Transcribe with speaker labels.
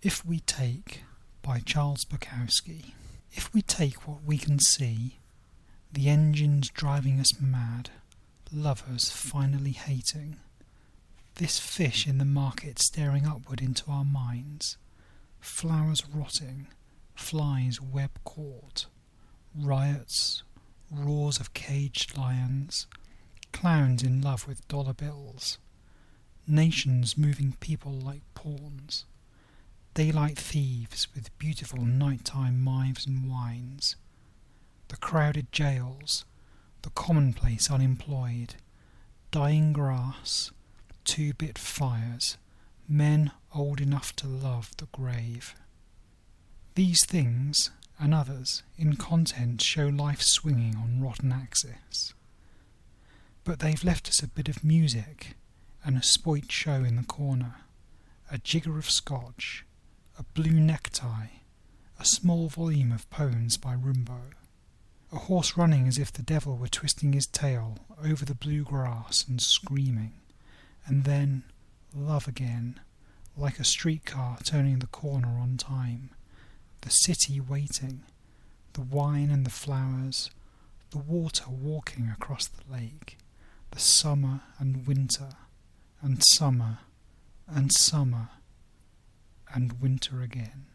Speaker 1: If We Take by Charles Bukowski. If we take what we can see, the engines driving us mad, lovers finally hating, this fish in the market staring upward into our minds, flowers rotting, flies web caught, riots, roars of caged lions, clowns in love with dollar bills, nations moving people like pawns, daylight thieves with beautiful nighttime mimes and wines, the crowded jails, the commonplace unemployed, dying grass, two-bit fires, men old enough to love the grave. These things, and others, in content show life swinging on rotten axis. But they've left us a bit of music, and a spoilt show in the corner, a jigger of scotch, a blue necktie, a small volume of poems by Rimbaud, a horse running as if the devil were twisting his tail over the blue grass and screaming, and then love again, like a streetcar turning the corner on time, the city waiting, the wine and the flowers, the water walking across the lake, the summer and winter, and summer, and summer, and winter again.